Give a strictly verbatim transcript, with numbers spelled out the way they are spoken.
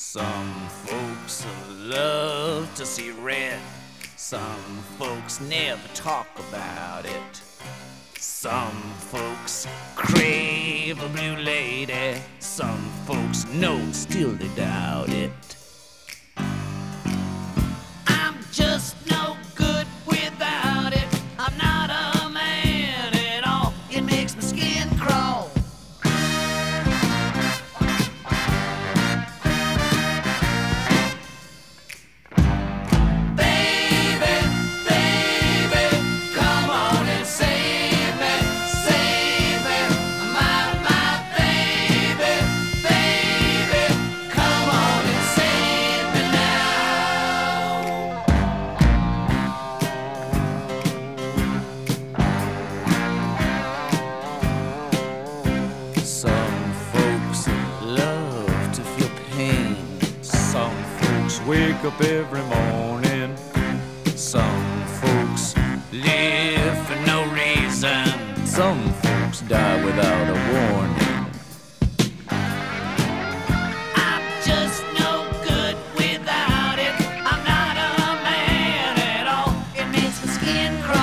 Some folks love to see red. Some folks never talk about it. Some folks crave a blue lady. Some folks know, still they doubt it. I'm just no good without it. I'm not a man at all. It makes my skin crawl. Some folks love to feel pain. Some folks wake up every morning. Some folks live for no reason. Some folks die without a warning. I'm just no good without it. I'm not a man at all. It makes my skin crawl.